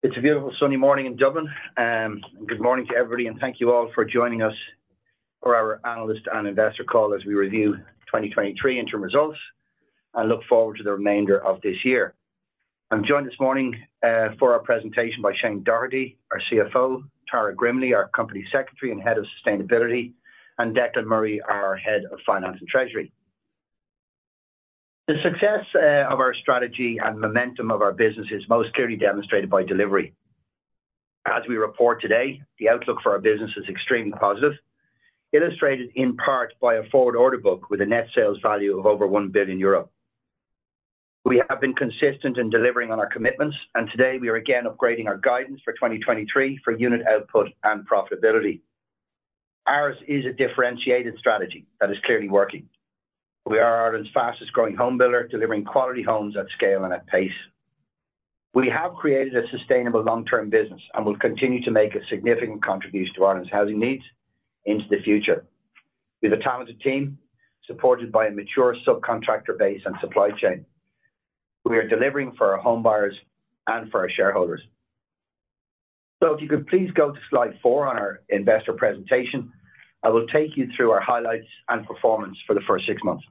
It's a beautiful sunny morning in Dublin. Good morning to everybody, and thank you all for joining us for our analyst and investor call as we review 2023 interim results and look forward to the remainder of this year. I'm joined this morning for our presentation by Shane Doherty, our CFO, Tara Grimley, our Company Secretary and Head of Sustainability, and Declan Murray, our Head of Finance and Treasury. The success of our strategy and momentum of our business is most clearly demonstrated by delivery. As we report today, the outlook for our business is extremely positive, illustrated in part by a forward order book with a net sales value of over €1 billion. We have been consistent in delivering on our commitments, and today we are again upgrading our guidance for 2023 for unit output and profitability. Ours is a differentiated strategy that is clearly working. We are Ireland's fastest growing home builder, delivering quality homes at scale and at pace. We have created a sustainable long-term business and will continue to make a significant contribution to Ireland's housing needs into the future. We have a talented team supported by a mature subcontractor base and supply chain. We are delivering for our home buyers and for our shareholders. So if you could please go to slide 4 on our investor presentation, I will take you through our highlights and performance for the first 6 months.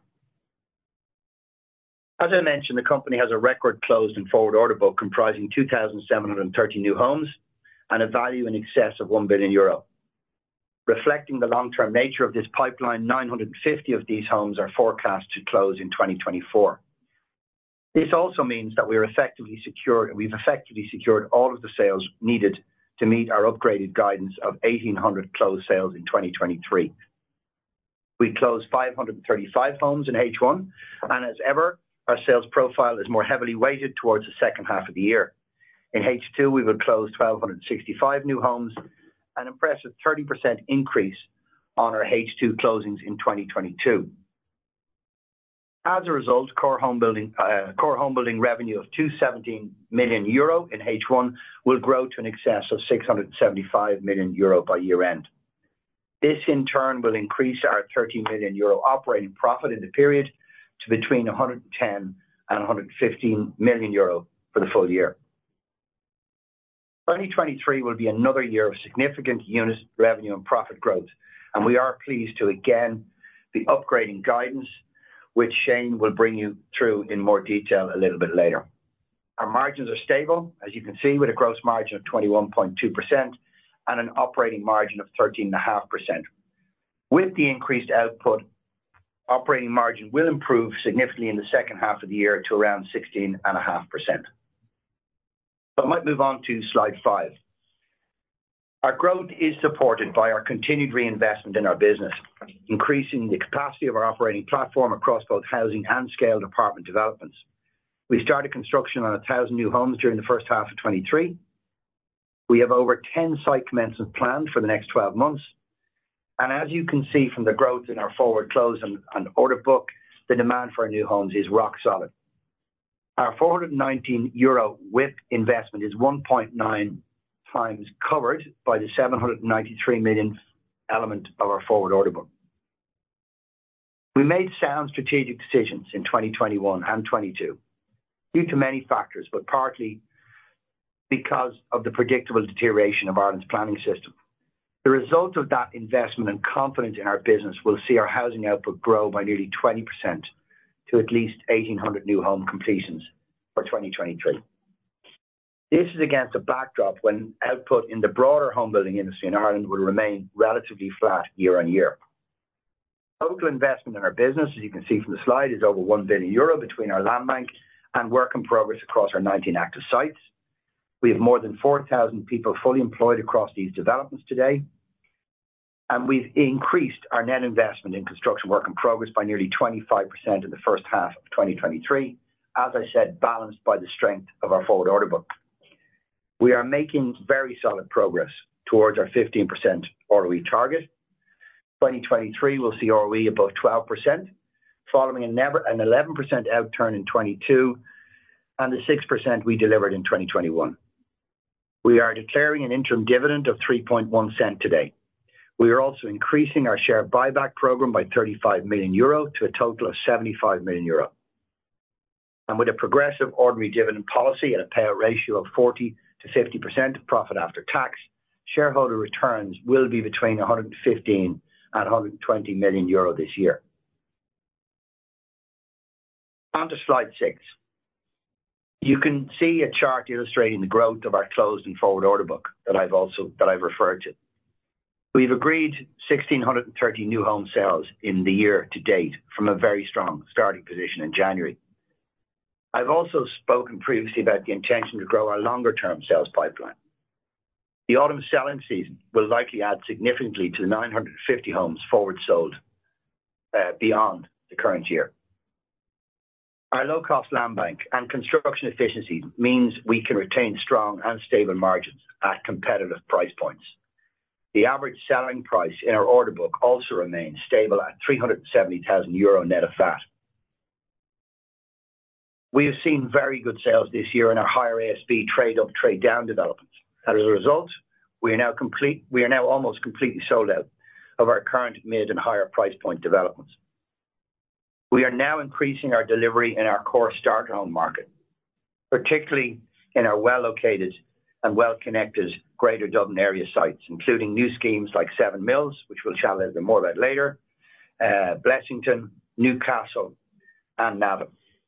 As I mentioned, the company has a record closed and forward order book comprising 2,730 new homes and a value in excess of €1 billion. Reflecting the long-term nature of this pipeline, 950 of these homes are forecast to close in 2024. This also means that we've effectively secured all of the sales needed to meet our upgraded guidance of 1,800 closed sales in 2023. We closed 535 homes in H1, and as ever, our sales profile is more heavily weighted towards the second half of the year. In H2, we will close 1,265 new homes, an impressive 30% increase on our H2 closings in 2022. As a result, core home building revenue of €217 million in H1 will grow to an excess of €675 million by year end. This in turn will increase our €30 million operating profit in the period to between €110 and €115 million for the full year. 2023 will be another year of significant unit revenue and profit growth, and we are pleased to again be upgrading guidance, which Shane will bring you through in more detail a little bit later. Our margins are stable, as you can see, with a gross margin of 21.2% and an operating margin of 13.5%. With the increased output, operating margin will improve significantly in the second half of the year to around 16.5%. I might move on to slide 5. Our growth is supported by our continued reinvestment in our business, increasing the capacity of our operating platform across both housing and scaled apartment developments. We started construction on 1,000 new homes during the first half of 2023. We have over 10 site commencements planned for the next 12 months. And as you can see from the growth in our forward close and order book, the demand for our new homes is rock solid. Our €419 WIP investment is 1.9 times covered by the €793 million element of our forward order book. We made sound strategic decisions in 2021 and 22 due to many factors, but partly because of the predictable deterioration of Ireland's planning system. The result of that investment and confidence in our business will see our housing output grow by nearly 20% to at least 1,800 new home completions for 2023. This is against a backdrop when output in the broader home building industry in Ireland will remain relatively flat year on year. Total investment in our business, as you can see from the slide, is over €1 billion between our land bank and work in progress across our 19 active sites. We have more than 4,000 people fully employed across these developments today. And we've increased our net investment in construction work in progress by nearly 25% in the first half of 2023, as I said, balanced by the strength of our forward order book. We are making very solid progress towards our 15% ROE target. 2023 will see ROE above 12%, following an 11% outturn in 22 and the 6% we delivered in 2021. We are declaring an interim dividend of 3.1 cents today. We are also increasing our share buyback program by €35 million to a total of €75 million. And with a progressive ordinary dividend policy at a payout ratio of 40 to 50% of profit after tax, shareholder returns will be between 115 and 120 million euro this year. On to slide 6. You can see a chart illustrating the growth of our closed and forward order book that I've referred to. We've agreed 1,630 new home sales in the year to date from a very strong starting position in January. I've also spoken previously about the intention to grow our longer-term sales pipeline. The autumn selling season will likely add significantly to the 950 homes forward sold beyond the current year. Our low-cost land bank and construction efficiency means we can retain strong and stable margins at competitive price points. The average selling price in our order book also remains stable at 370,000 euro net of VAT. We have seen very good sales this year in our higher ASP trade-up, trade-down developments. As a result, we are now almost completely sold out of our current mid and higher price point developments. We are now increasing our delivery in our core starter home market, particularly in our well-located and well-connected Greater Dublin area sites, including new schemes like Seven Mills, which we'll chat a little bit more about later, Blessington, Newcastle, and Navan.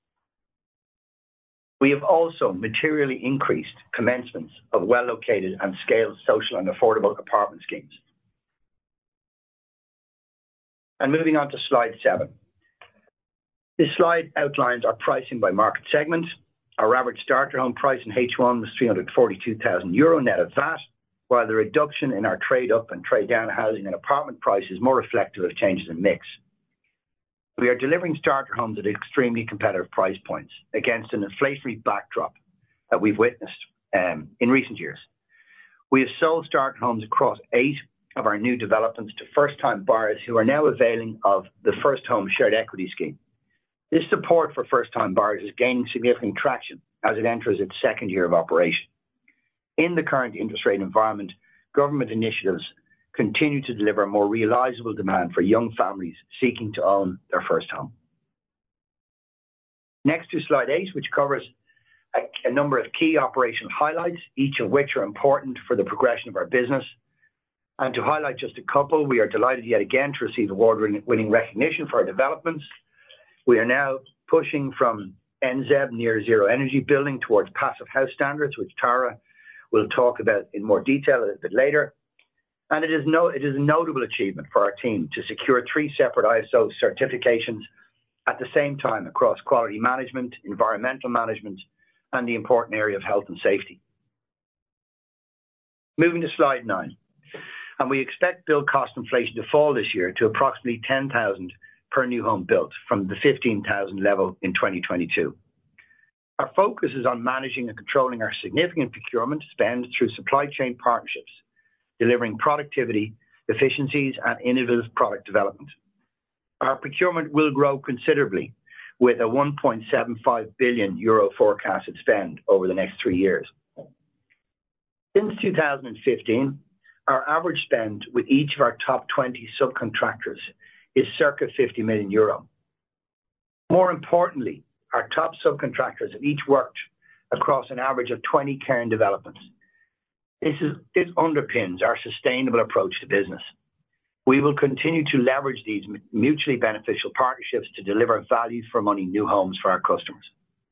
We have also materially increased commencements of well-located and scaled social and affordable apartment schemes. And moving on to slide 7. This slide outlines our pricing by market segment. Our average starter home price in H1 was 342,000 euro net of VAT, while the reduction in our trade-up and trade-down housing and apartment price is more reflective of changes in mix. We are delivering starter homes at extremely competitive price points against an inflationary backdrop that we've witnessed in recent years. We have sold starter homes across 8 of our new developments to first-time buyers who are now availing of the First Home Shared Equity Scheme. This support for first-time buyers is gaining significant traction as it enters its second year of operation. In the current interest rate environment, government initiatives continue to deliver a more realisable demand for young families seeking to own their first home. Next to slide 8, which covers a number of key operational highlights, each of which are important for the progression of our business. And to highlight just a couple, we are delighted yet again to receive award-winning recognition for our developments. We are now pushing from NZEB, Near Zero Energy Building, towards Passive House Standards, which Tara will talk about in more detail a little bit later. And it is a notable achievement for our team to secure 3 separate ISO certifications at the same time across quality management, environmental management, and the important area of health and safety. Moving to slide 9. And we expect build cost inflation to fall this year to approximately 10,000 per new home built from the 15,000 level in 2022. Our focus is on managing and controlling our significant procurement spend through supply chain partnerships, delivering productivity, efficiencies, and innovative product development. Our procurement will grow considerably with a 1.75 billion euro forecasted spend over the next 3 years. Since 2015, our average spend with each of our top 20 subcontractors is circa 50 million euro. More importantly, our top subcontractors have each worked across an average of 20 Cairn developments. This underpins our sustainable approach to business. We will continue to leverage these mutually beneficial partnerships to deliver value for money new homes for our customers.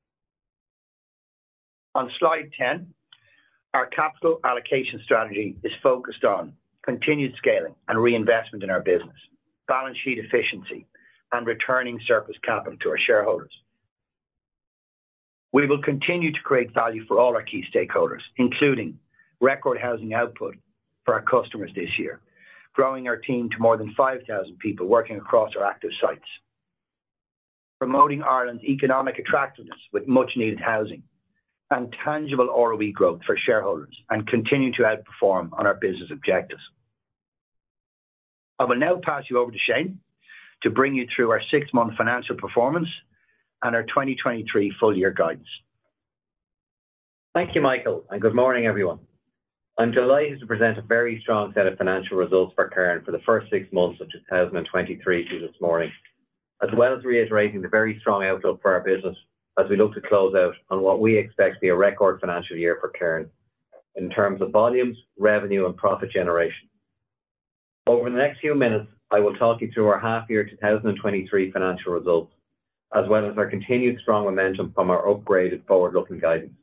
On slide 10, our capital allocation strategy is focused on continued scaling and reinvestment in our business, balance sheet efficiency, and returning surplus capital to our shareholders. We will continue to create value for all our key stakeholders, including record housing output for our customers this year, growing our team to more than 5,000 people working across our active sites, promoting Ireland's economic attractiveness with much-needed housing, and tangible ROE growth for shareholders, and continue to outperform on our business objectives. I will now pass you over to Shane to bring you through our 6-month financial performance and our 2023 full-year guidance. Thank you, Michael, and good morning, everyone. I'm delighted to present a very strong set of financial results for Cairn for the first 6 months of 2023 to you this morning, as well as reiterating the very strong outlook for our business as we look to close out on what we expect to be a record financial year for Cairn. in terms of volumes, revenue, and profit generation. Over the next few minutes, I will talk you through our half-year 2023 financial results, as well as our continued strong momentum from our upgraded forward-looking guidance.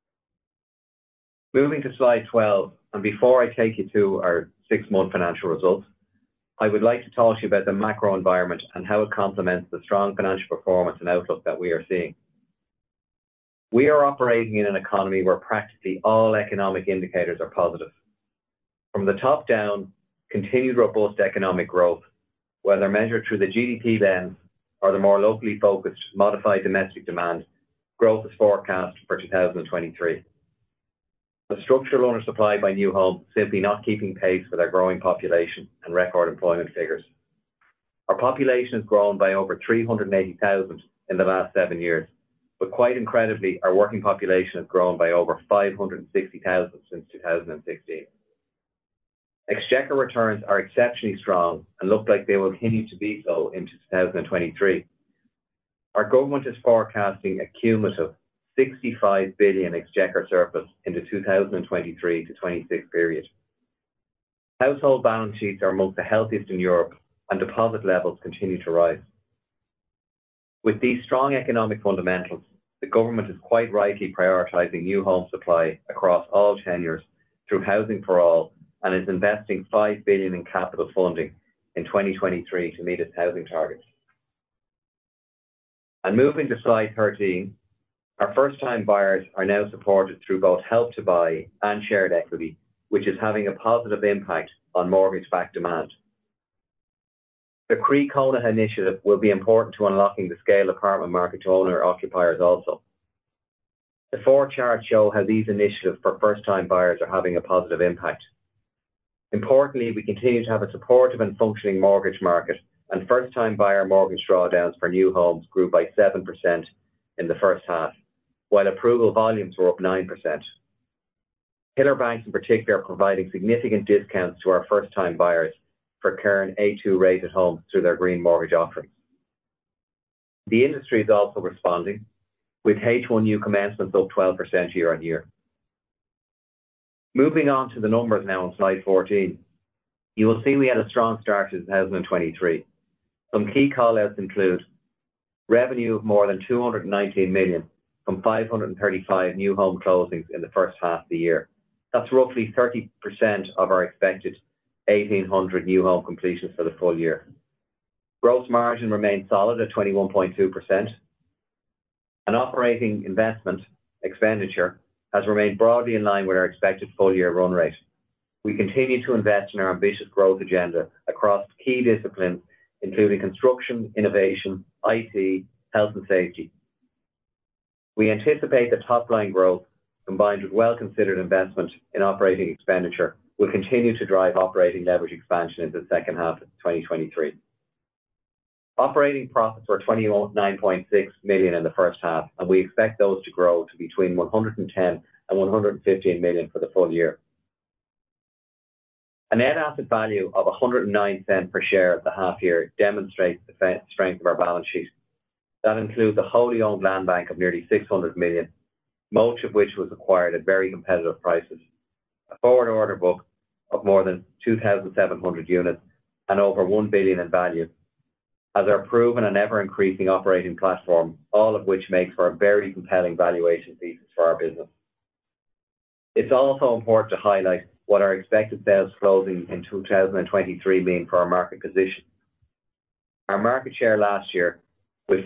Moving to slide 12, and before I take you to our 6-month financial results, I would like to talk to you about the macro environment and how it complements the strong financial performance and outlook that we are seeing. We are operating in an economy where practically all economic indicators are positive. From the top down, continued robust economic growth, whether measured through the GDP lens or the more locally focused modified domestic demand, growth is forecast for 2023. The structural undersupply by new homes simply not keeping pace with our growing population and record employment figures. Our population has grown by over 380,000 in the last 7 years, but quite incredibly, our working population has grown by over 560,000 since 2016. Exchequer returns are exceptionally strong and look like they will continue to be so into 2023. Our government is forecasting a cumulative 65 billion exchequer surplus in the 2023 to 26 period. Household balance sheets are amongst the healthiest in Europe, and deposit levels continue to rise. With these strong economic fundamentals, the government is quite rightly prioritising new home supply across all tenures through Housing for All, and is investing 5 billion in capital funding in 2023 to meet its housing targets. And moving to slide 13, our first-time buyers are now supported through both Help to Buy and shared equity, which is having a positive impact on mortgage-backed demand. The Croí Cónaithe initiative will be important to unlocking the scale apartment market to owner-occupiers also. The 4 charts show how these initiatives for first-time buyers are having a positive impact. Importantly, we continue to have a supportive and functioning mortgage market, and first-time buyer mortgage drawdowns for new homes grew by 7% in the first half, while approval volumes were up 9%. Pillar banks in particular are providing significant discounts to our first-time buyers for current A2 rated homes through their green mortgage offerings. The industry is also responding, with H1 new commencements up 12% year on year. Moving on to the numbers now on slide 14, you will see we had a strong start to 2023. Some key call-outs include revenue of more than 219 million from 535 new home closings in the first half of the year. That's roughly 30% of our expected 1,800 new home completions for the full year. Gross margin remained solid at 21.2%. And operating investment expenditure has remained broadly in line with our expected full-year run rate. We continue to invest in our ambitious growth agenda across key disciplines, including construction, innovation, IT, health and safety. We anticipate that top-line growth, combined with well-considered investment in operating expenditure, will continue to drive operating leverage expansion into the second half of 2023. Operating profits were 29.6 million in the first half, and we expect those to grow to between 110 and 115 million for the full year. A net asset value of 109 cents per share at the half year demonstrates the strength of our balance sheet. That includes a wholly owned land bank of nearly 600 million, most of which was acquired at very competitive prices, a forward order book of more than 2,700 units and over 1 billion in value, as our proven and ever-increasing operating platform, all of which makes for a very compelling valuation thesis for our business. It's also important to highlight what our expected sales closing in 2023 mean for our market position. Our market share last year, with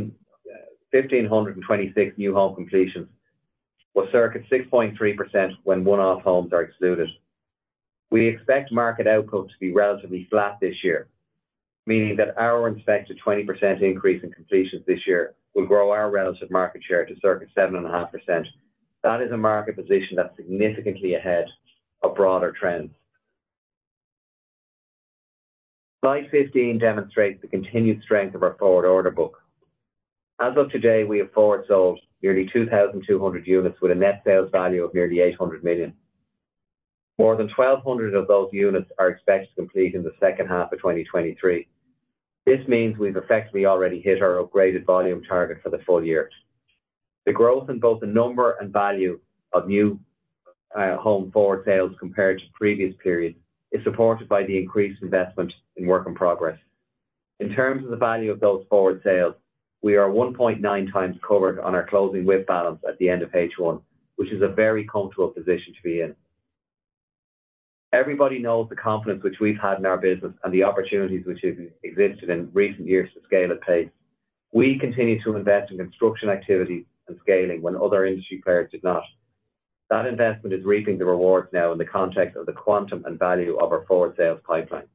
1,526 new home completions, was circa 6.3% when one-off homes are excluded. We expect market output to be relatively flat this year, meaning that our expected 20% increase in completions this year will grow our relative market share to circa 7.5%. That is a market position that's significantly ahead of broader trends. Slide 15 demonstrates the continued strength of our forward order book. As of today, we have forward sold nearly 2,200 units with a net sales value of nearly 800 million. More than 1,200 of those units are expected to complete in the second half of 2023. This means we've effectively already hit our upgraded volume target for the full year. The growth in both the number and value of new home forward sales compared to previous periods is supported by the increased investment in work in progress. In terms of the value of those forward sales, we are 1.9 times covered on our closing WIP balance at the end of H1, which is a very comfortable position to be in. Everybody knows the confidence which we've had in our business and the opportunities which have existed in recent years to scale at pace. We continue to invest in construction activities and scaling when other industry players did not. That investment is reaping the rewards now in the context of the quantum and value of our forward sales pipeline.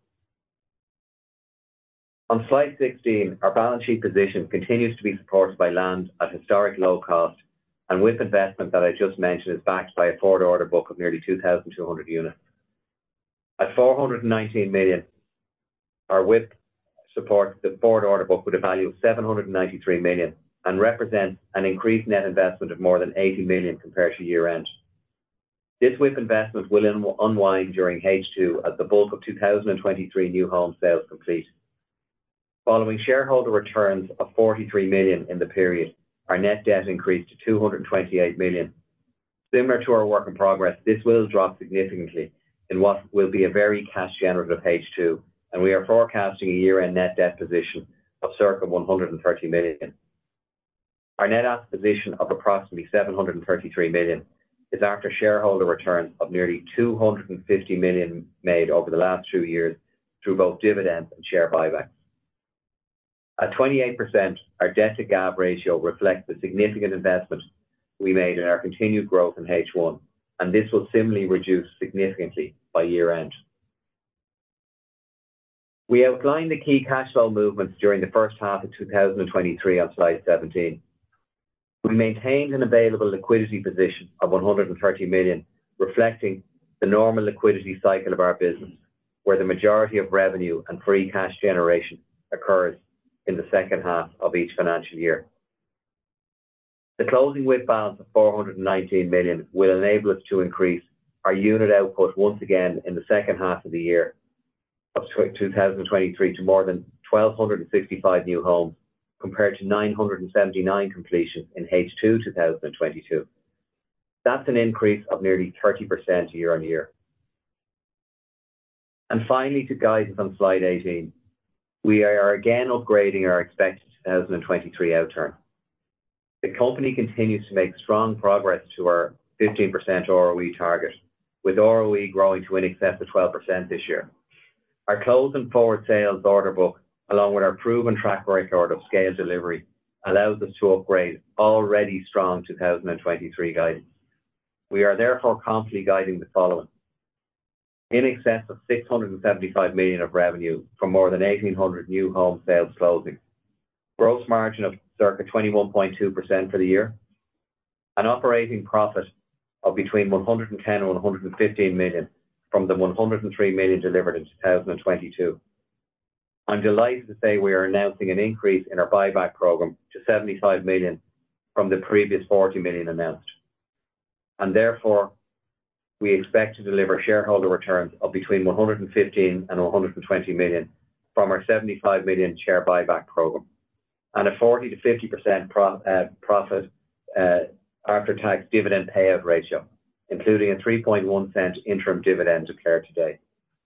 On slide 16, our balance sheet position continues to be supported by land at historic low cost, and WIP investment that I just mentioned is backed by a forward order book of nearly 2,200 units. At 419 million, our WIP supports the forward order book with a value of 793 million and represents an increased net investment of more than 80 million compared to year end. This WIP investment will unwind during H2 as the bulk of 2023 new home sales complete. Following shareholder returns of 43 million in the period, our net debt increased to 228 million. Similar to our work in progress, this will drop significantly in what will be a very cash generative H2, and we are forecasting a year-end net debt position of circa 130 million. Our net asset position of approximately 733 million is after shareholder returns of nearly 250 million made over the last 2 years through both dividends and share buybacks. At 28%, our debt to GAV ratio reflects the significant investment we made in our continued growth in H1, and this will similarly reduce significantly by year end. We outlined the key cash flow movements during the first half of 2023 on slide 17. We maintained an available liquidity position of 130 million, reflecting the normal liquidity cycle of our business, where the majority of revenue and free cash generation occurs in the second half of each financial year. The closing WIP balance of 419 million will enable us to increase our unit output once again in the second half of the year of 2023 to more than 1,265 new homes, compared to 979 completions in H2 2022. That's an increase of nearly 30% year on year. And finally, to guidance on slide 18, we are again upgrading our expected 2023 outturn. The company continues to make strong progress to our 15% ROE target, with ROE growing to in excess of 12% this year. Our close and forward sales order book, along with our proven track record of scale delivery, allows us to upgrade already strong 2023 guidance. We are therefore confidently guiding the following: in excess of 675 million of revenue from more than 1,800 new home sales closings, gross margin of circa 21.2% for the year, an operating profit of between 110 and 115 million from the 103 million delivered in 2022. I'm delighted to say we are announcing an increase in our buyback programme to 75 million from the previous 40 million announced. And therefore, we expect to deliver shareholder returns of between 115 and 120 million from our 75 million share buyback programme, and a 40 to 50% profit after tax dividend payout ratio, including a 3.1 cent interim dividend declared today.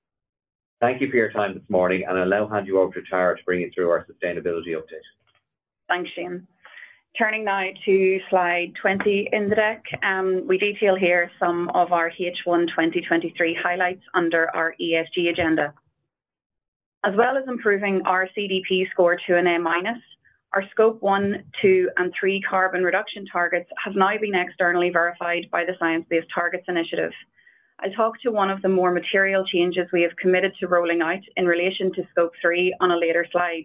Thank you for your time this morning, and I'll now hand you over to Tara to bring you through our sustainability update. Thanks, Shane. Turning now to slide 20 in the deck, we detail here some of our H1 2023 highlights under our ESG agenda. As well as improving our CDP score to an A-, our Scope 1, 2 and 3 carbon reduction targets have now been externally verified by the Science Based Targets Initiative. I'll talk to one of the more material changes we have committed to rolling out in relation to Scope 3 on a later slide.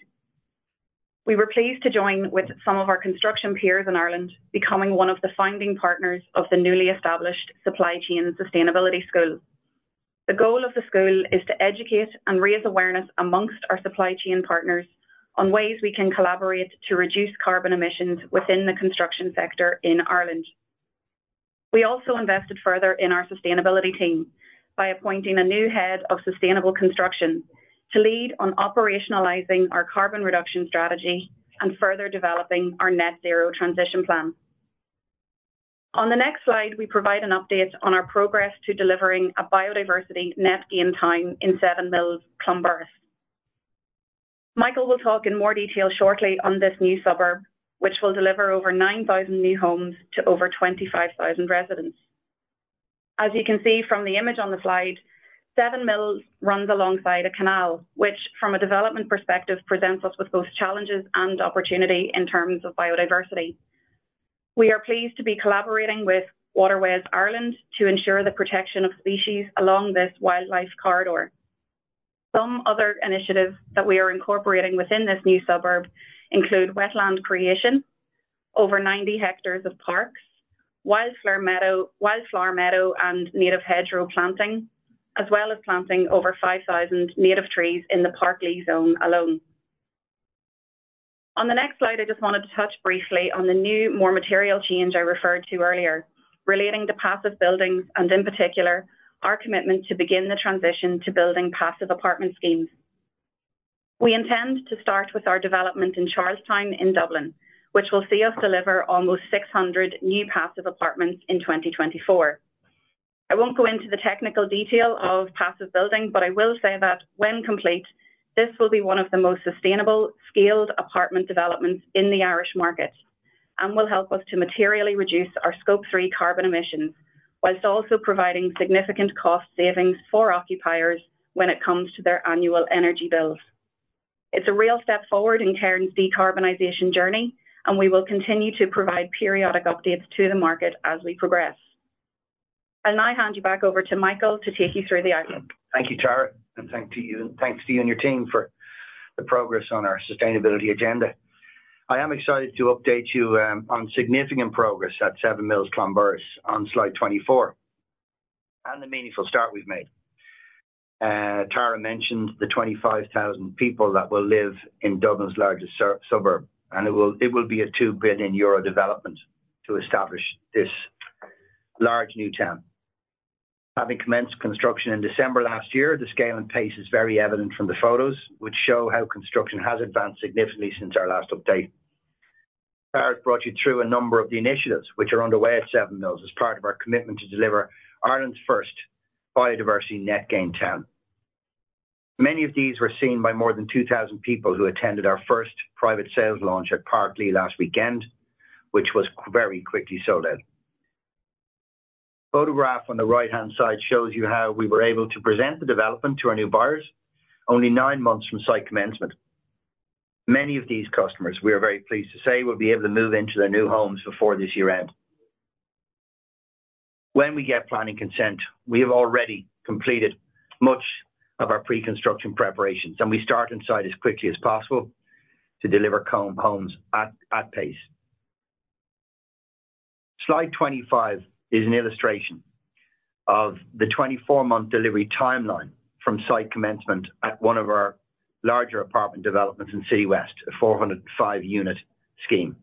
We were pleased to join with some of our construction peers in Ireland, becoming one of the founding partners of the newly established Supply Chain Sustainability School. The goal of the school is to educate and raise awareness amongst our supply chain partners on ways we can collaborate to reduce carbon emissions within the construction sector in Ireland. We also invested further in our sustainability team by appointing a new head of sustainable construction to lead on operationalising our carbon reduction strategy and further developing our net zero transition plan. On the next slide, we provide an update on our progress to delivering a biodiversity net gain time in Seven Mills, Clonburris. Michael will talk in more detail shortly on this new suburb, which will deliver over 9,000 new homes to over 25,000 residents. As you can see from the image on the slide, Seven Mills runs alongside a canal, which from a development perspective presents us with both challenges and opportunity in terms of biodiversity. We are pleased to be collaborating with Waterways Ireland to ensure the protection of species along this wildlife corridor. Some other initiatives that we are incorporating within this new suburb include wetland creation, over 90 hectares of parks, wildflower meadow and native hedgerow planting, as well as planting over 5,000 native trees in the Parklea zone alone. On the next slide, I just wanted to touch briefly on the new, more material change I referred to earlier, relating to passive buildings and in particular, our commitment to begin the transition to building passive apartment schemes. We intend to start with our development in Charlestown in Dublin, which will see us deliver almost 600 new passive apartments in 2024. I won't go into the technical detail of passive building, but I will say that when complete, this will be one of the most sustainable, scaled apartment developments in the Irish market and will help us to materially reduce our Scope 3 carbon emissions, whilst also providing significant cost savings for occupiers when it comes to their annual energy bills. It's a real step forward in Cairn's decarbonisation journey, and we will continue to provide periodic updates to the market as we progress. I'll now hand you back over to Michael to take you through the outlook. Thank you, Tara, and thanks to you and your team for the progress on our sustainability agenda. I am excited to update you on significant progress at Seven Mills, Clonburris on slide 24 and the meaningful start we've made. Tara mentioned the 25,000 people that will live in Dublin's largest suburb, and it will be a €2 billion development to establish this large new town. Having commenced construction in December last year, the scale and pace is very evident from the photos, which show how construction has advanced significantly since our last update. Tara's brought you through a number of the initiatives which are underway at Seven Mills as part of our commitment to deliver Ireland's first biodiversity net gain town. Many of these were seen by more than 2,000 people who attended our first private sales launch at Parklea last weekend, which was very quickly sold out. Photograph on the right-hand side shows you how we were able to present the development to our new buyers only 9 months from site commencement. Many of these customers, we are very pleased to say, will be able to move into their new homes before this year end. When we get planning consent, we have already completed much of our pre-construction preparations, and we start inside as quickly as possible to deliver homes at pace. Slide 25 is an illustration of the 24-month delivery timeline from site commencement at one of our larger apartment developments in City West, a 405-unit scheme.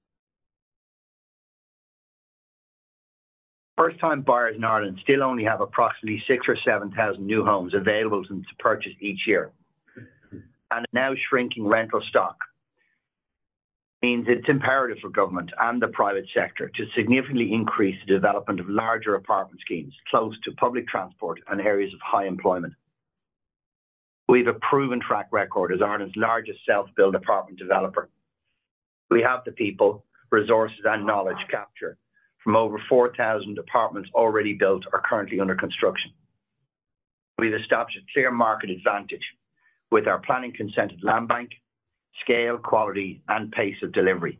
First-time buyers in Ireland still only have approximately 6,000 or 7,000 new homes available to purchase each year. And a now shrinking rental stock means it's imperative for government and the private sector to significantly increase the development of larger apartment schemes close to public transport and areas of high employment. We have a proven track record as Ireland's largest self-build apartment developer. We have the people, resources and knowledge capture from over 4,000 apartments already built or currently under construction. We've established a clear market advantage with our planning consented land bank, scale, quality and pace of delivery.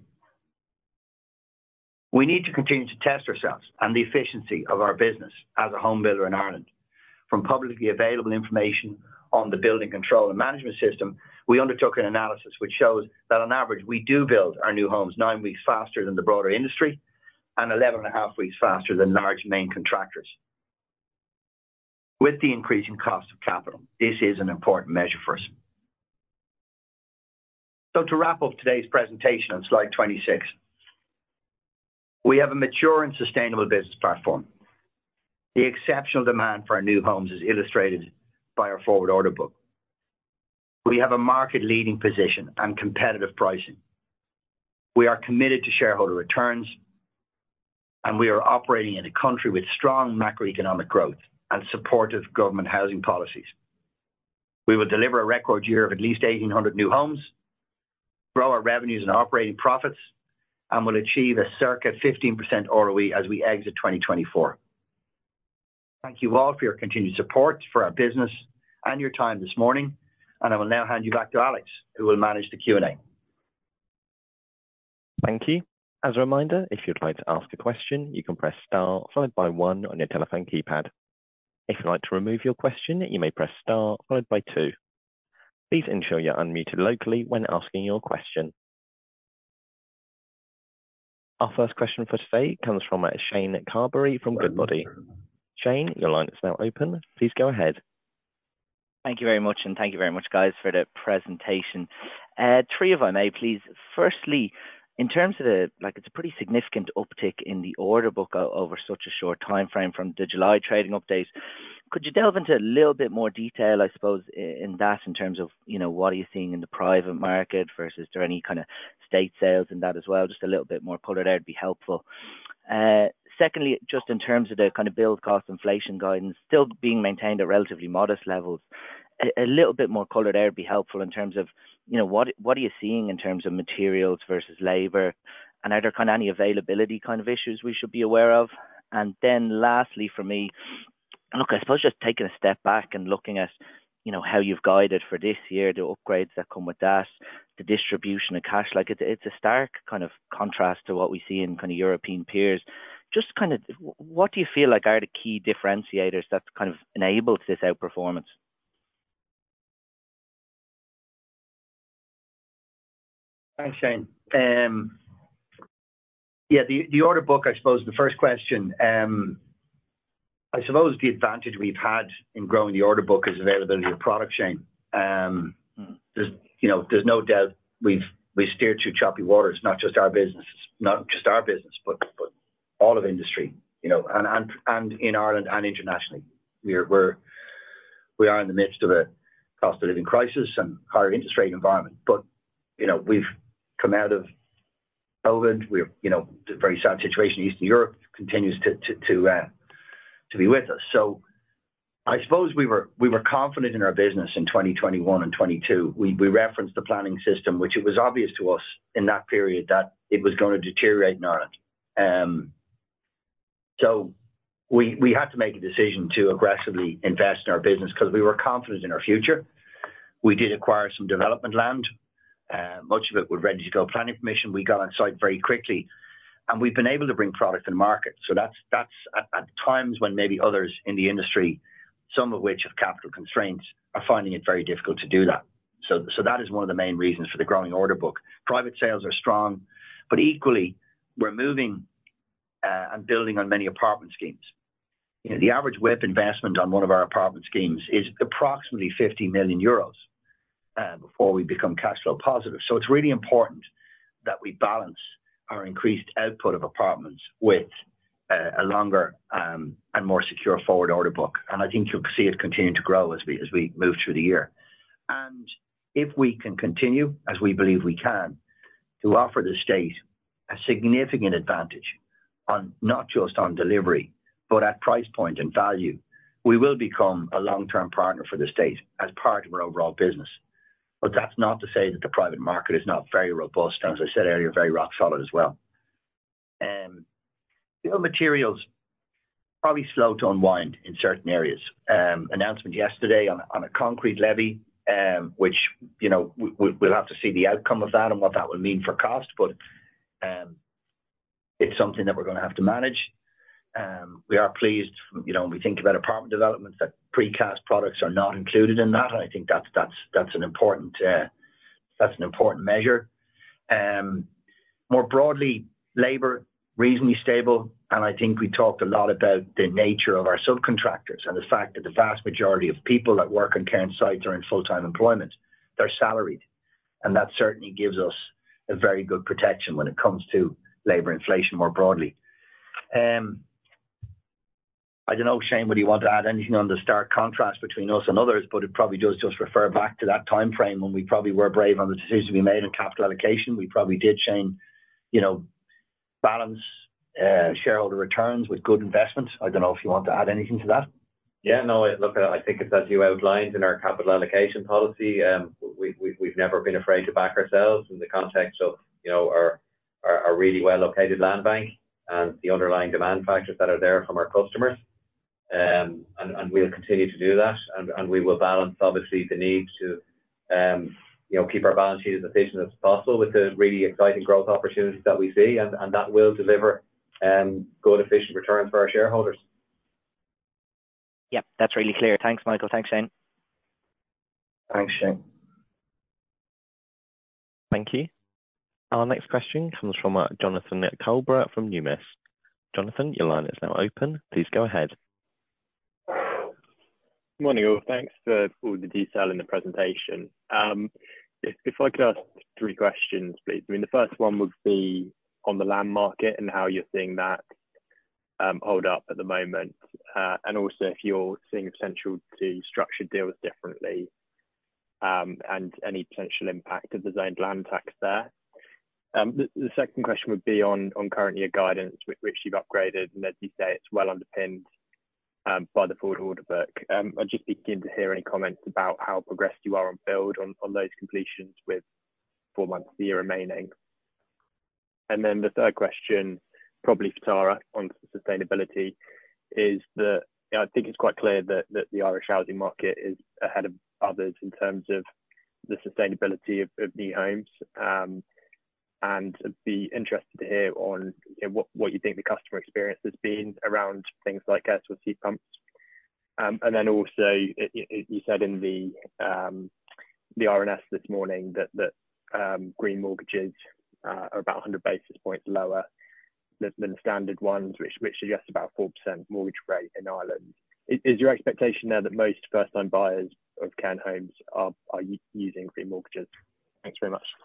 We need to continue to test ourselves and the efficiency of our business as a home builder in Ireland. From publicly available information on the building control and management system, we undertook an analysis which shows that on average we do build our new homes 9 weeks faster than the broader industry and 11.5 weeks faster than large main contractors. With the increasing cost of capital, this is an important measure for us. So to wrap up today's presentation on slide 26, we have a mature and sustainable business platform. The exceptional demand for our new homes is illustrated by our forward order book. We have a market-leading position and competitive pricing. We are committed to shareholder returns. and we are operating in a country with strong macroeconomic growth and supportive government housing policies. We will deliver a record year of at least 1,800 new homes, grow our revenues and operating profits, and will achieve a circa 15% ROE as we exit 2024. Thank you all for your continued support for our business and your time this morning, and I will now hand you back to Alex, who will manage the Q&A. Thank you. As a reminder, if you'd like to ask a question, you can press star followed by 1 on your telephone keypad. If you'd like to remove your question, you may press star followed by 2. Please ensure you're unmuted locally when asking your question. Our first question for today comes from Shane Carberry from Goodbody. Shane, your line is now open. Please go ahead. Thank you very much, and thank you very much, guys, for the presentation. 3, if I may, please. Firstly, in terms of it's a pretty significant uptick in the order book over such a short time frame from the July trading update. Could you delve into a little bit more detail, I suppose, in that, in terms of, what are you seeing in the private market versus there any kind of state sales in that as well? Just a little bit more colour there would be helpful. Secondly, just in terms of the kind of build cost inflation guidance still being maintained at relatively modest levels, a little bit more colour there would be helpful in terms of, what are you seeing in terms of materials versus labour, and are there kind of any availability kind of issues we should be aware of? And then lastly for me, look, I suppose just taking a step back and looking at, how you've guided for this year, the upgrades that come with that, the distribution of cash, it's a stark kind of contrast to what we see in kind of European peers. Just kind of, what do you feel like are the key differentiators that kind of enabled this outperformance? Thanks, Shane. The order book, I suppose, the first question, I suppose the advantage we've had in growing the order book is availability of product, Shane. There's no doubt we've steered through choppy waters, not just our business, but all of industry, and in Ireland and internationally. We are in the midst of a cost of living crisis and higher interest rate environment, but we've come out of COVID. We're the very sad situation in Eastern Europe continues to be with us. So I suppose we were confident in our business in 2021 and 22. We referenced the planning system, which it was obvious to us in that period that it was going to deteriorate in Ireland. So we had to make a decision to aggressively invest in our business because we were confident in our future. We did acquire some development land. Much of it was ready to go planning permission. We got on site very quickly, and we've been able to bring product to the market. So that's at times when maybe others in the industry, some of which have capital constraints, are finding it very difficult to do that. So that is one of the main reasons for the growing order book. Private sales are strong, but equally we're moving and building on many apartment schemes. The average WIP investment on one of our apartment schemes is approximately 50 million euros before we become cash flow positive. So it's really important that we balance our increased output of apartments with a longer and more secure forward order book. And I think you'll see it continue to grow as we move through the year. And if we can continue, as we believe we can, to offer the state a significant advantage on not just on delivery, but at price point and value, we will become a long-term partner for the state as part of our overall business. But that's not to say that the private market is not very robust, and as I said earlier, very rock solid as well. Building materials probably slow to unwind in certain areas. Announcement yesterday on a concrete levy, which we'll have to see the outcome of that and what that will mean for cost, but it's something that we're going to have to manage. We are pleased, when we think about apartment developments, that precast products are not included in that. And I think that's an important measure. More broadly, labour reasonably stable, and I think we talked a lot about the nature of our subcontractors and the fact that the vast majority of people that work on Cairn sites are in full-time employment. They're salaried, and that certainly gives us a very good protection when it comes to labour inflation more broadly. I don't know, Shane, whether you want to add anything on the stark contrast between us and others, but it probably does just refer back to that time frame when we probably were brave on the decisions we made in capital allocation. We probably did, Shane, balance shareholder returns with good investment. I don't know if you want to add anything to that. Yeah, no, look, I think it's as you outlined in our capital allocation policy. We've never been afraid to back ourselves in the context of, our really well located land bank and the underlying demand factors that are there from our customers. And we'll continue to do that. And we will balance, obviously, the need to, keep our balance sheet as efficient as possible with the really exciting growth opportunities that we see. And that will deliver good, efficient returns for our shareholders. Yep, that's really clear. Thanks, Michael. Thanks, Shane. Thanks, Shane. Thank you. Our next question comes from Jonathan Colbert from Numis. Jonathan, your line is now open. Please go ahead. Morning, all. Thanks for all the detail in the presentation. If I could ask 3 questions, please. I mean, the first one would be on the land market and how you're seeing that hold up at the moment, and also if you're seeing potential to structure deals differently, and any potential impact of the zoned land tax there. The second question would be on current year guidance, which you've upgraded, and as you say, it's well underpinned by the forward order book. I'd just be keen to hear any comments about how progressed you are on build on those completions with 4 months of the year remaining. And then the third question, probably for Tara on sustainability, is that I think it's quite clear that the Irish housing market is ahead of others in terms of the sustainability of new homes. And I'd be interested to hear on what you think the customer experience has been around things like air source heat pumps. And then also, you said in the RNS this morning that green mortgages are about 100 basis points lower than standard ones, which suggests about 4% mortgage rate in Ireland. Is your expectation there that most first-time buyers of Cairn homes are using green mortgages? Thanks very much.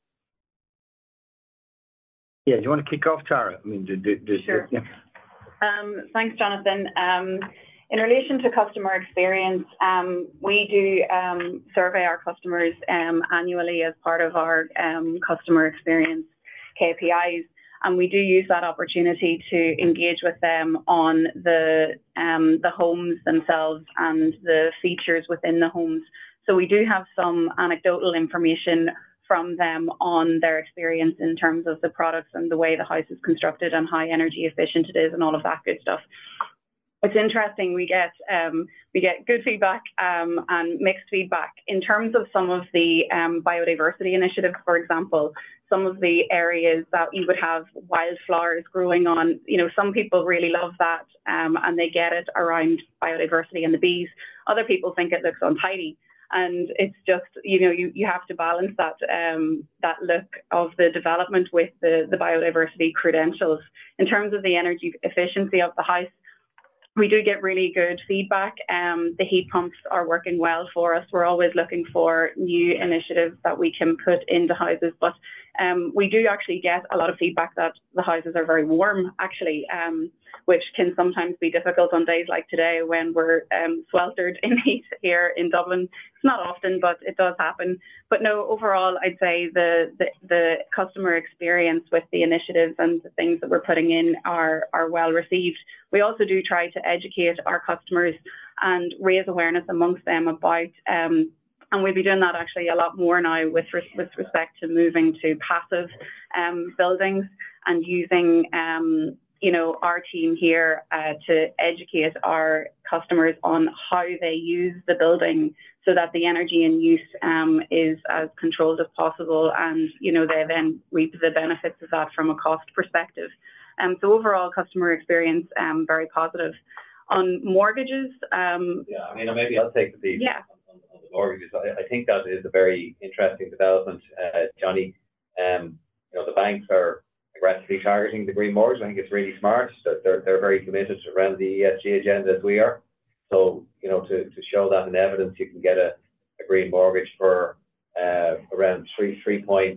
Yeah, do you want to kick off, Tara? I mean, Sure. Yeah. Thanks, Jonathan. In relation to customer experience, we do survey our customers annually as part of our customer experience KPIs, and we do use that opportunity to engage with them on the homes themselves and the features within the homes. So we do have some anecdotal information from them on their experience in terms of the products and the way the house is constructed and how energy efficient it is and all of that good stuff. It's interesting, we get good feedback and mixed feedback. In terms of some of the biodiversity initiatives, for example, some of the areas that you would have wildflowers growing on, some people really love that and they get it around biodiversity and the bees. Other people think it looks untidy. And it's just, you have to balance that look of the development with the biodiversity credentials. In terms of the energy efficiency of the house, we do get really good feedback. The heat pumps are working well for us. We're always looking for new initiatives that we can put into houses, but we do actually get a lot of feedback that the houses are very warm, actually, which can sometimes be difficult on days like today when we're sweltered in heat here in Dublin. It's not often, but it does happen. But no, overall, I'd say the customer experience with the initiatives and the things that we're putting in are well received. We also do try to educate our customers and raise awareness amongst them about, and we'll be doing that actually a lot more now with respect to moving to passive buildings and using our team here to educate our customers on how they use the building so that the energy in use is as controlled as possible, and they then reap the benefits of that from a cost perspective. So overall customer experience very positive. On mortgages, maybe I'll take the piece. Yeah. On the mortgages. I think that is a very interesting development, Johnny. The banks are aggressively targeting the green mortgage. I think it's really smart. They're very committed around the ESG agenda as we are. So, to show that in evidence, you can get a green mortgage for around 3.85%,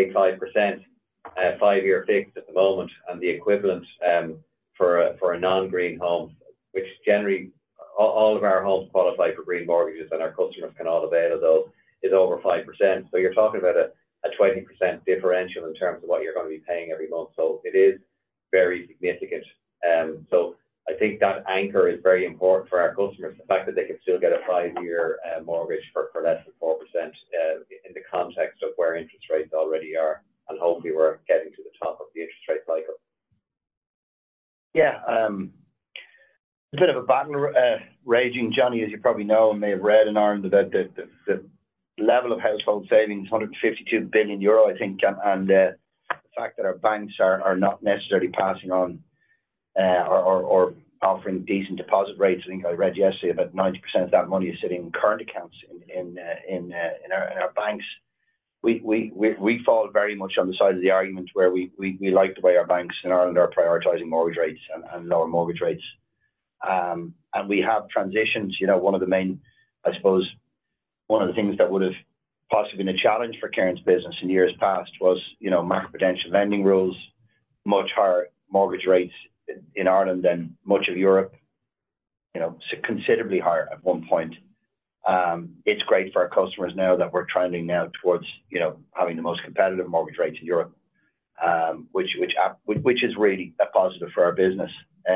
5-year fixed at the moment, and the equivalent for a non-green home, which generally all of our homes qualify for green mortgages and our customers can all avail of those, is over 5%. So you're talking about a 20% differential in terms of what you're going to be paying every month. So it is very significant. So I think that anchor is very important for our customers. The fact that they can still get a 5-year mortgage for less than 4% in the context of where interest rates already are, and hopefully we're getting to the top of the interest rate cycle. Yeah, a bit of a battle raging, Johnny, as you probably know and may have read in Ireland, about the level of household savings, 152 billion euro, I think, and the fact that our banks are not necessarily passing on or offering decent deposit rates. I think I read yesterday about 90% of that money is sitting in current accounts in our banks. We fall very much on the side of the argument where we like the way our banks in Ireland are prioritising mortgage rates and lower mortgage rates. And we have transitions. One of the main, I suppose, one of the things that would have possibly been a challenge for Kieran's business in years past was, macroprudential lending rules, much higher mortgage rates in Ireland than much of Europe, considerably higher at one point. It's great for our customers now that we're trending now towards, having the most competitive mortgage rates in Europe, which is really a positive for our business.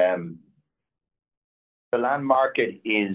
The land market is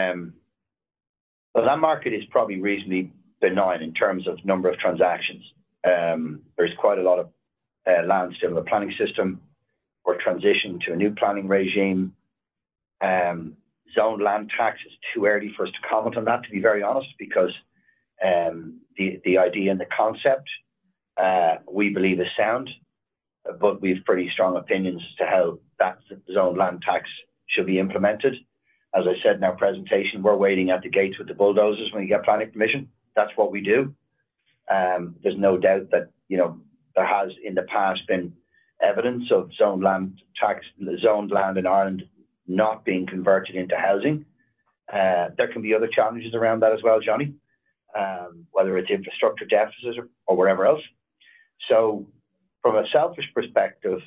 probably reasonably benign in terms of number of transactions. There's quite a lot of land still in the planning system. We're transitioning to a new planning regime. Zoned land tax is too early for us to comment on that, to be very honest, because the idea and the concept we believe is sound, but we've pretty strong opinions as to how that zoned land tax should be implemented. As I said in our presentation, we're waiting at the gates with the bulldozers when you get planning permission. That's what we do. There's no doubt that there has in the past been evidence of zoned land in Ireland not being converted into housing. There can be other challenges around that as well, Johnny, whether it's infrastructure deficits or wherever else. So from a selfish perspective,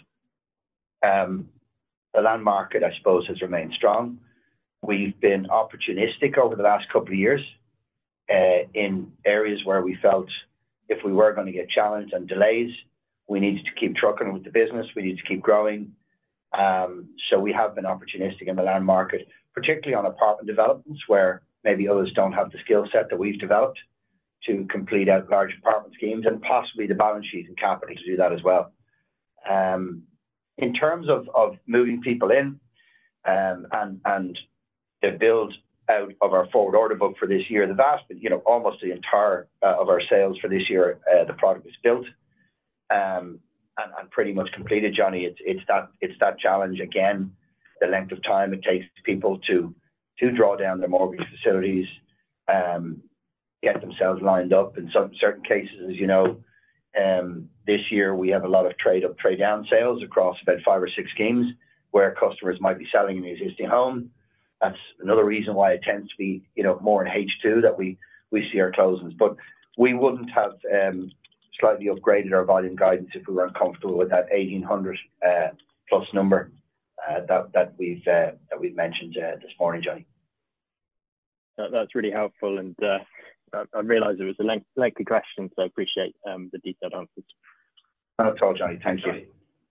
the land market, I suppose, has remained strong. We've been opportunistic over the last couple of years in areas where we felt if we were going to get challenged and delays, we needed to keep trucking with the business. We need to keep growing. So we have been opportunistic in the land market, particularly on apartment developments where maybe others don't have the skill set that we've developed to complete out large apartment schemes, and possibly the balance sheet and capital to do that as well. In terms of moving people in and the build out of our forward order book for this year, the vast, almost the entire of our sales for this year, the product is built and pretty much completed, Johnny. It's that challenge again, the length of time it takes people to draw down their mortgage facilities, get themselves lined up. In certain cases, as this year we have a lot of trade up, trade down sales across about 5 or 6 schemes where customers might be selling an existing home. That's another reason why it tends to be, more in H2 that we see our closings. But we wouldn't have slightly upgraded our volume guidance if we weren't comfortable with that 1,800 plus number that we've mentioned this morning, Johnny. That's really helpful, and I realised it was a lengthy question, so I appreciate the detailed answers. Not at all, Johnny. Thank you.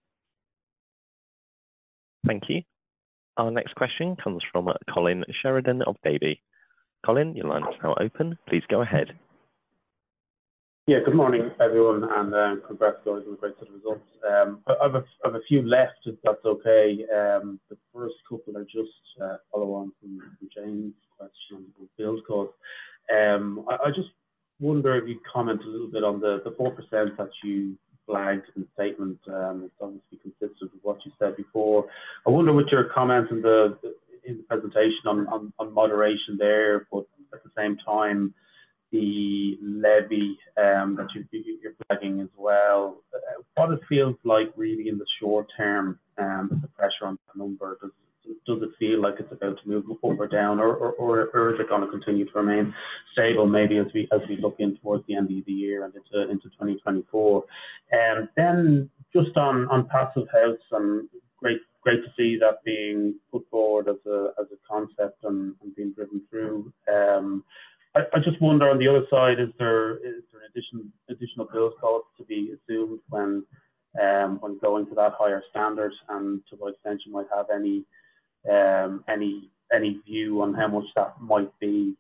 Thank you. Our next question comes from Colin Sheridan of Davy. Colin, your line is now open. Please go ahead. Yeah, good morning, everyone, and congrats guys on a great set of results. I have a few left, if that's okay. The first couple are just follow on from James' question on build costs. I just wonder if you'd comment a little bit on the 4% that you flagged in the statement. It's obviously consistent with what you said before. I wonder what your comments in the presentation on moderation there, but at the same time, the levy that you're flagging as well. What it feels like really in the short term, the pressure on the number, does it feel like it's about to move up or down, or is it going to continue to remain stable maybe as we look in towards the end of the year and into 2024? And then just on passive house, great to see that being put forward as a concept and being driven through. I just wonder on the other side, is there an additional build cost to be assumed when on going to that higher standard, and to what extent you might have any view on how much that might be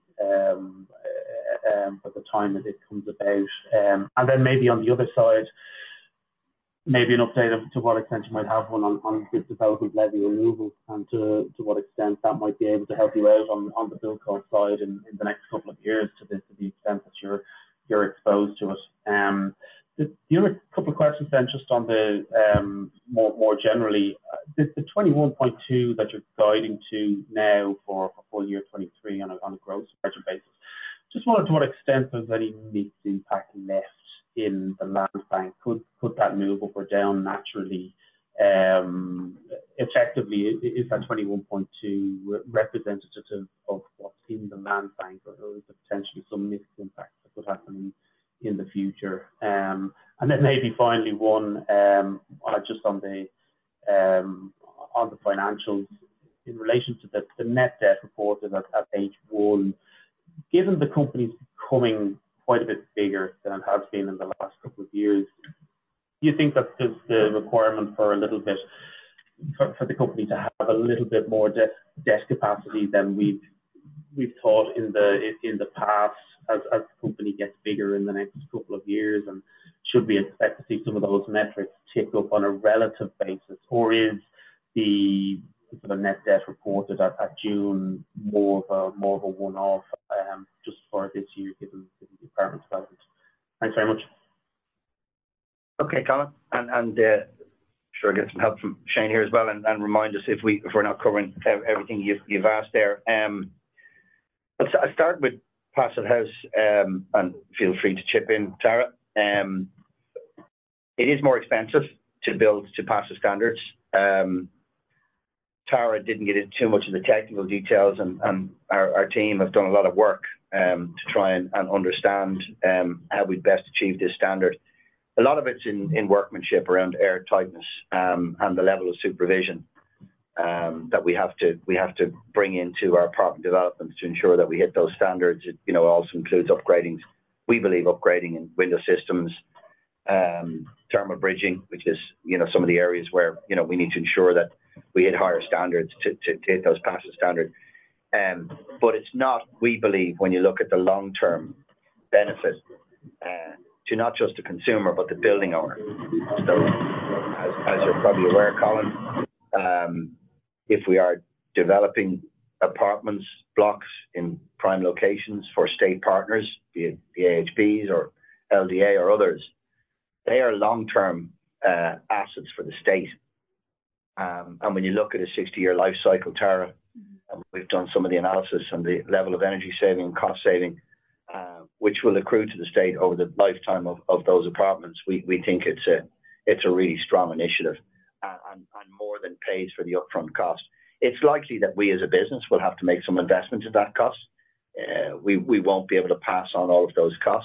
by the time that it comes about. And then maybe on the other side, maybe an update to what extent you might have one on the development levy removal, and to what extent that might be able to help you out on the build cost side in the next couple of years, to the extent that you're exposed to it. The other couple of questions then, just on the more generally, the 21.2 that you're guiding to now for full year 23 on a gross margin basis. Just wondered to what extent there's any mix impact left in the land bank. Could that move up or down naturally? Effectively, is that 21.2 representative of what's in the land bank, or is there potentially some mixed impact that could happen in the future? And then maybe finally one just on the financials in relation to the net debt reported at H1. Given the company's becoming quite a bit bigger than it has been in the last couple of years, do you think that there's the requirement for a little bit for the company to have a little bit more debt capacity than we've thought in the past, as the company gets bigger in the next couple of years? And should we expect to see some of those metrics tick up on a relative basis, or is the sort of net debt reported at June more of a one-off just for this year, given the apartment development? Thanks very much. Okay, Colin, and sure, get some help from Shane here as well, and remind us if we're not covering everything you've asked there. I'll start with Passive House, and feel free to chip in, Tara. It is more expensive to build to passive standards. Tara didn't get into too much of the technical details, and our team have done a lot of work to try and understand how we'd best achieve this standard. A lot of it's in workmanship around air tightness and the level of supervision that we have to bring into our apartment developments to ensure that we hit those standards. It also includes upgrading. We believe upgrading in window systems, thermal bridging, which is some of the areas where we need to ensure that we hit higher standards to hit those passive standards. But it's not, we believe, when you look at the long-term benefit to not just the consumer but the building owner. So, as you're probably aware, Colin, if we are developing apartments blocks in prime locations for state partners, be it the AHBs or LDA or others, they are long-term assets for the state. And when you look at a 60-year life cycle, Tara, and we've done some of the analysis on the level of energy saving and cost saving, which will accrue to the state over the lifetime of those apartments, we think it's a really strong initiative and more than pays for the upfront cost. It's likely that we as a business will have to make some investment in that cost. We won't be able to pass on all of those costs,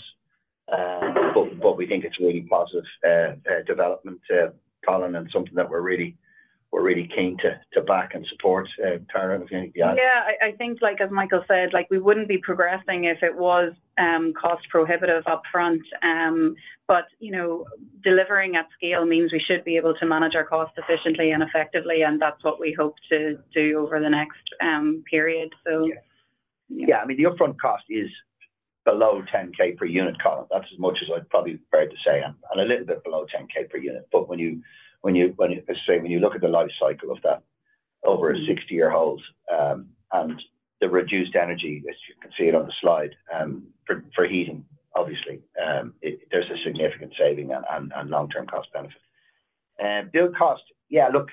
but we think it's really positive development, Colin, and something that we're really keen to back and support. Tara, if you think beyond. Yeah, I think, as Michael said, we wouldn't be progressing if it was cost prohibitive upfront. But delivering at scale means we should be able to manage our costs efficiently and effectively, and that's what we hope to do over the next period. So, yeah, I mean, the upfront cost is below 10k per unit, Colin. That's as much as I'd probably prepared to say, and a little bit below 10k per unit. But when you look at the life cycle of that over a 60-year hold, and the reduced energy, as you can see it on the slide, for heating, obviously, there's a significant saving and long-term cost benefit. Build cost, yeah, look,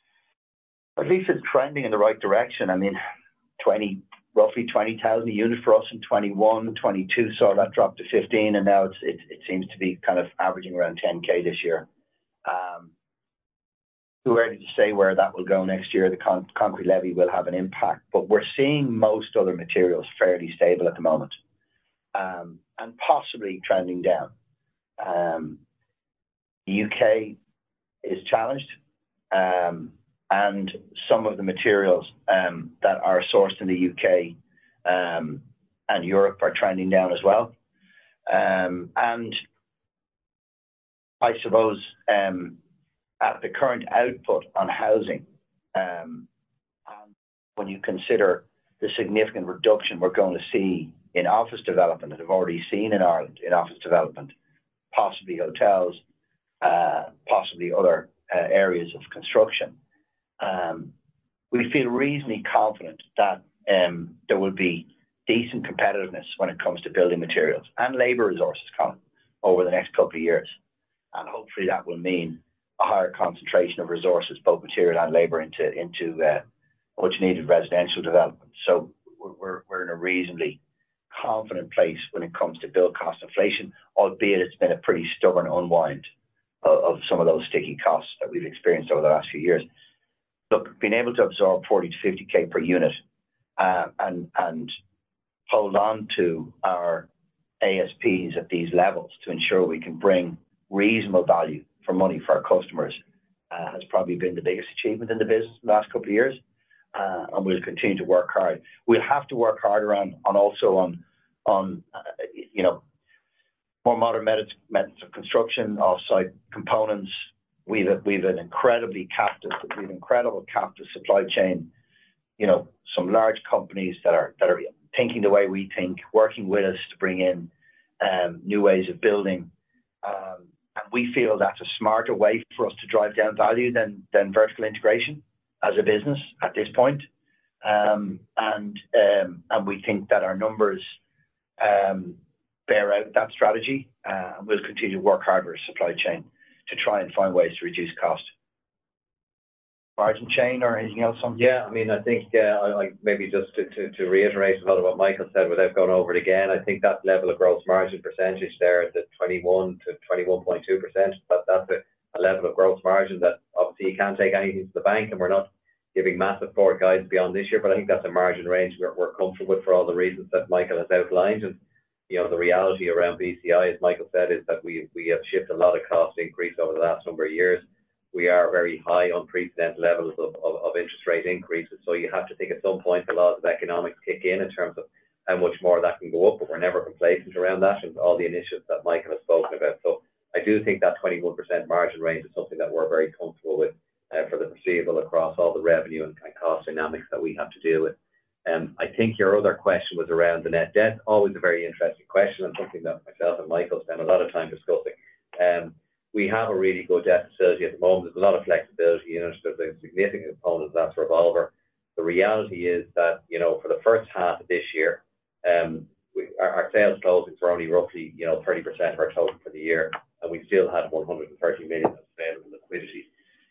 at least it's trending in the right direction. I mean, roughly 20,000 a unit for us in 21, 22 saw that drop to 15, and now it seems to be kind of averaging around 10k this year. Too early to say where that will go next year. The concrete levy will have an impact, but we're seeing most other materials fairly stable at the moment, and possibly trending down. The UK is challenged, and some of the materials that are sourced in the UK and Europe are trending down as well. And I suppose at the current output on housing, and when you consider the significant reduction we're going to see in office development that I've already seen in Ireland, in office development, possibly hotels, possibly other areas of construction, we feel reasonably confident that there will be decent competitiveness when it comes to building materials and labour resources, Colin, over the next couple of years. And hopefully that will mean a higher concentration of resources, both material and labour, into much needed residential development. So we're in a reasonably confident place when it comes to build cost inflation, albeit it's been a pretty stubborn unwind of some of those sticky costs that we've experienced over the last few years. Look, being able to absorb 40 to 50k per unit and hold on to our ASPs at these levels to ensure we can bring reasonable value for money for our customers has probably been the biggest achievement in the business in the last couple of years, and we'll continue to work hard. We'll have to work harder on more modern methods of construction, off-site components. We've an incredible captive supply chain. You know, some large companies that are thinking the way we think, working with us to bring in new ways of building. And we feel that's a smarter way for us to drive down value than vertical integration as a business at this point. And we think that our numbers bear out that strategy. And we'll continue to work hard with our supply chain to try and find ways to reduce cost. Margin chain or anything else on? Yeah, I mean, I think I maybe just to reiterate a lot of what Michael said without going over it again, I think that level of gross margin percentage there, the 21 to 21.2%, that's a level of gross margin that obviously you can't take anything to the bank, and we're not giving massive forward guidance beyond this year, but I think that's a margin range we're comfortable with for all the reasons that Michael has outlined. And you know, the reality around BCI, as Michael said, is that we have shifted a lot of cost increase over the last number of years. We are very high, unprecedented levels of interest rate increases. So you have to think at some point the laws of economics kick in terms of how much more that can go up, but we're never complacent around that and all the initiatives that Michael has spoken about. So I do think that 21% margin range is something that we're very comfortable with for the foreseeable across all the revenue and cost dynamics that we have to deal with. I think your other question was around the net debt. Always a very interesting question and something that myself and Michael spend a lot of time discussing. We have a really good debt facility at the moment. There's a lot of flexibility in it. There's a significant component that's revolver. The reality is that, you know, for the first half of this year, our sales closings were only roughly, 30% of our total for the year, and we still had 130 million of available liquidity.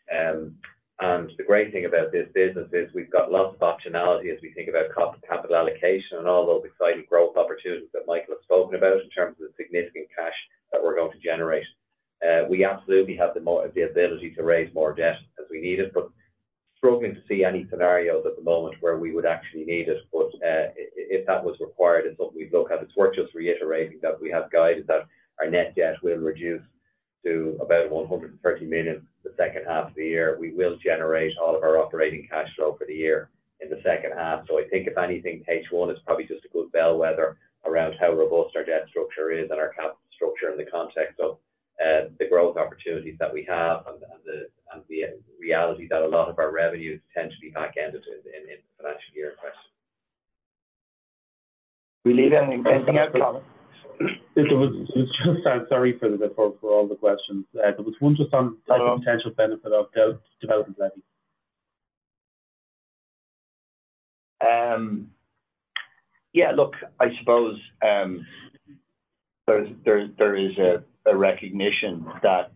And the great thing about this business is we've got lots of optionality as we think about capital allocation and all those exciting growth opportunities that Michael has spoken about in terms of the significant cash that we're going to generate. We absolutely have the ability to raise more debt as we need it, but struggling to see any scenarios at the moment where we would actually need it. But if that was required, it's something we'd look at. It's worth just reiterating that we have guided that our net debt will reduce to about 130 million the second half of the year. We will generate all of our operating cash flow for the year in the second half. So I think if anything, H1 is probably just a good bellwether around how robust our debt structure is and our capital structure in the context of the growth opportunities that we have and the reality that a lot of our revenues tend to be back-ended in the financial year in question. We leave anything out, Colin? It was just, sorry for all the questions. There was one just on the potential benefit of development levy. Yeah, look, I suppose there is a recognition that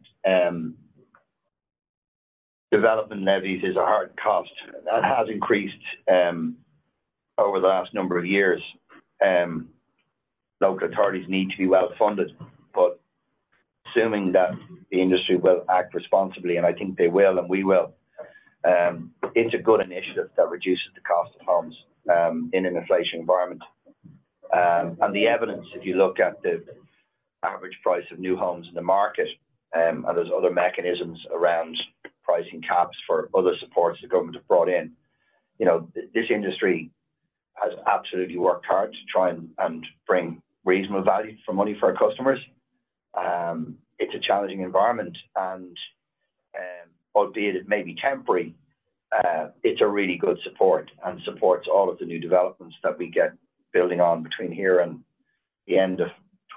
development levies is a hard cost that has increased over the last number of years. Local authorities need to be well funded, but assuming that the industry will act responsibly, and I think they will, and we will, it's a good initiative that reduces the cost of homes in an inflation environment. And the evidence, if you look at the average price of new homes in the market, and there's other mechanisms around pricing caps for other supports the government have brought in, you know, this industry has absolutely worked hard to try and bring reasonable value for money for our customers. it's a challenging environment, and albeit it may be temporary, it's a really good support and supports all of the new developments that we get building on between here and the end of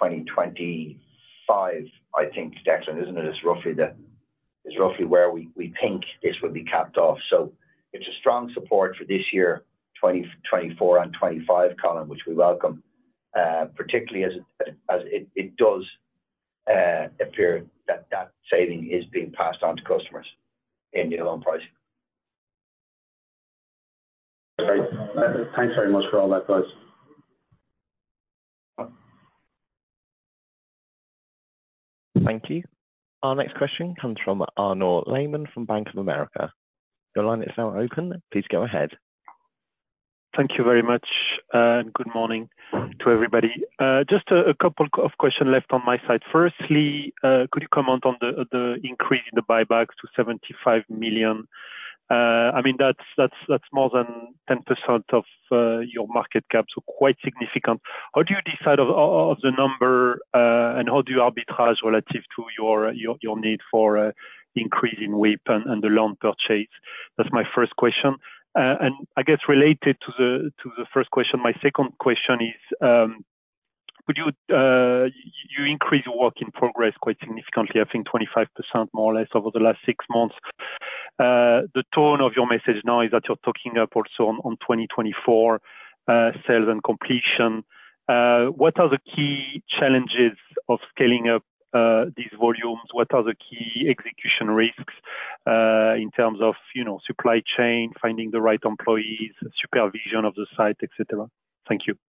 2025. I think, Declan, isn't it? Is roughly where we think this will be capped off. So it's a strong support for this year, 2024 and 25, Colin, which we welcome, particularly as it does appear that saving is being passed on to customers in new home pricing. Great. Thanks very much for all that, guys. Thank you. Our next question comes from Arnaud Lehmann from Bank of America. Your line is now open. Please go ahead. Thank you very much, and good morning to everybody. Just a couple of questions left on my side. Firstly, could you comment on the increase in the buybacks to 75 million? I mean, that's more than 10% of your market cap, so quite significant. How do you decide of the number, and how do you arbitrage relative to your need for increase in WIP and the land purchase? That's my first question. And I guess related to the first question, my second question is, could you increase your work in progress quite significantly? I think 25% more or less over the last 6 months. The tone of your message now is that you're talking up also on 2024 sales and completion. What are the key challenges of scaling up these volumes? What are the key execution risks in terms of, supply chain, finding the right employees, supervision of the site, etc.? Thank you.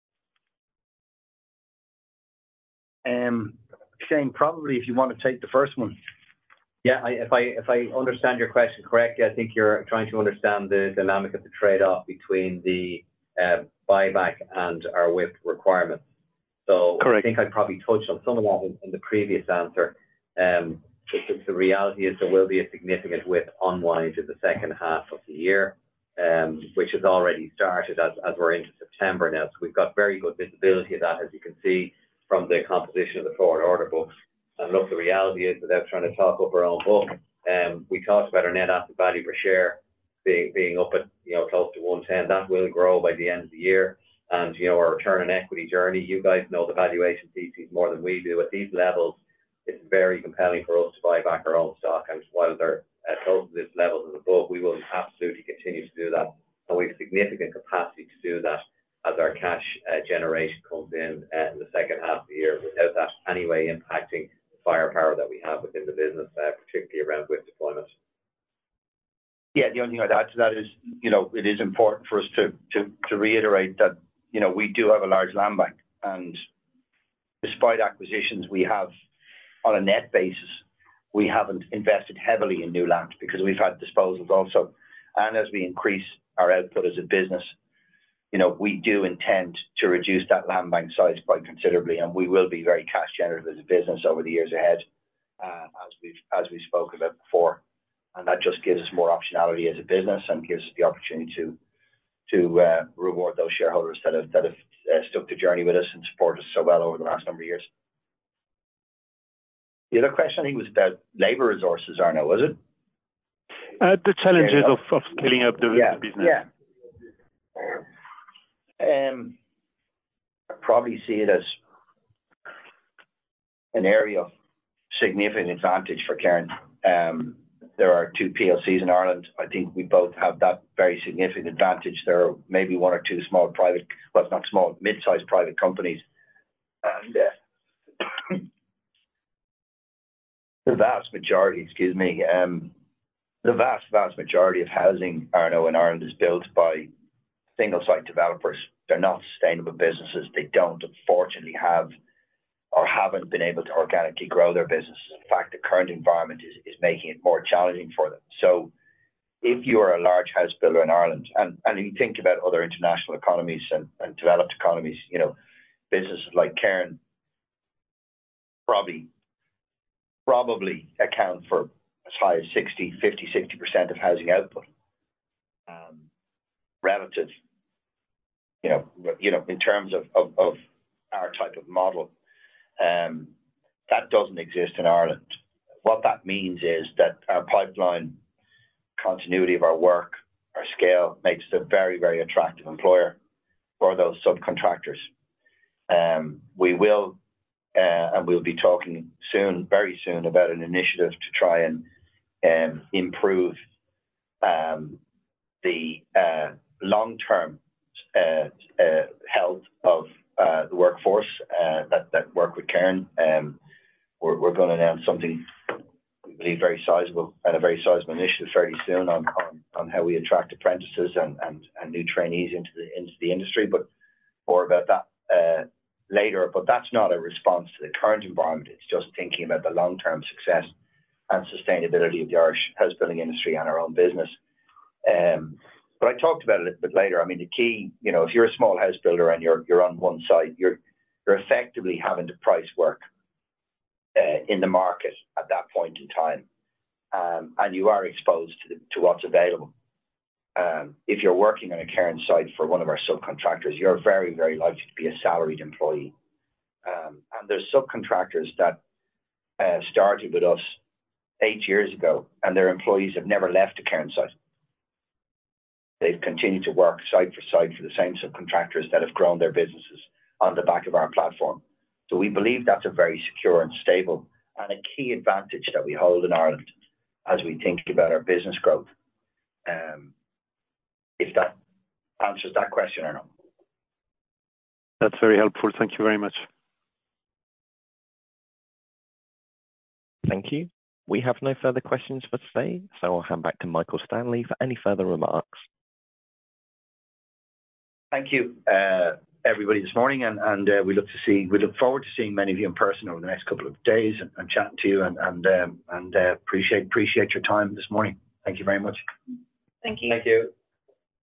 Shane, probably if you want to take the first one. Yeah, if I understand your question correctly, I think you're trying to understand the dynamic of the trade-off between the buyback and our WIP requirements. So correct. I think I probably touched on some of that in the previous answer. The reality is there will be a significant WIP unwind in the second half of the year, which has already started as we're into September now. So we've got very good visibility of that, as you can see from the composition of the forward order book. And look, the reality is, without trying to talk up our own book, we talked about our net asset value per share being up at close to 110. That will grow by the end of the year. And our return on equity journey, you guys know the valuation thesis more than we do. At these levels, it's very compelling for us to buy back our own stock. And while they're close to this level and above, we will absolutely continue to do that. And we have significant capacity to do that as our cash generation comes in the second half of the year, without that anyway impacting the firepower that we have within the business, particularly around WIP deployment. Yeah, the only thing I'd add to that is, it is important for us to reiterate that, we do have a large land bank, and despite acquisitions we have on a net basis, we haven't invested heavily in new land because we've had disposals also. And as we increase our output as a business, we do intend to reduce that land bank size quite considerably, and we will be very cash generative as a business over the years ahead, as we've spoken about before. And that just gives us more optionality as a business and gives us the opportunity to reward those shareholders that have stuck the journey with us and supported us so well over the last number of years. The other question, I think, was about labour resources, Arnaud, was it? The challenges of scaling up the business. Yeah. I probably see it as an area of significant advantage for Cairn. There are 2 PLCs in Ireland. I think we both have that very significant advantage. There are maybe 1 or 2 small private, well, not small, mid-sized private companies. And the vast majority, the vast majority of housing, Arnaud, in Ireland is built by single-site developers. They're not sustainable businesses. They don't, unfortunately, have or haven't been able to organically grow their businesses. In fact, the current environment is making it more challenging for them. So if you are a large house builder in Ireland, and you think about other international economies and developed economies, businesses like Cairn probably account for as high as 60% of housing output. Relative, in terms of our type of model. That doesn't exist in Ireland. What that means is that our pipeline, continuity of our work, our scale makes it a very, very attractive employer for those subcontractors. We will, and we'll be talking soon, very soon, about an initiative to try and improve the long-term health of the workforce that work with Cairn. We're going to announce something we believe very sizable and a very sizable initiative fairly soon on how we attract apprentices and new trainees into the industry. But more about that later. But that's not a response to the current environment. It's just thinking about the long-term success and sustainability of the Irish house building industry and our own business. But I talked about it a little bit later. I mean, the key, if you're a small house builder and you're on one side, you're effectively having to price work in the market at that point in time, and you are exposed to what's available. If you're working on a Cairn site for one of our subcontractors, you're very, very likely to be a salaried employee. And there's subcontractors that started with us 8 years ago, and their employees have never left a Cairn site. They've continued to work site for site for the same subcontractors that have grown their businesses on the back of our platform. So we believe that's a very secure and stable and a key advantage that we hold in Ireland as we think about our business growth. If that answers that question or not. That's very helpful. Thank you very much. Thank you. We have no further questions for today, so I'll hand back to Michael Stanley for any further remarks. Thank you, everybody, this morning, and we look forward to seeing many of you in person over the next couple of days and chatting to you, and appreciate your time this morning. Thank you very much. Thank you. Thank you.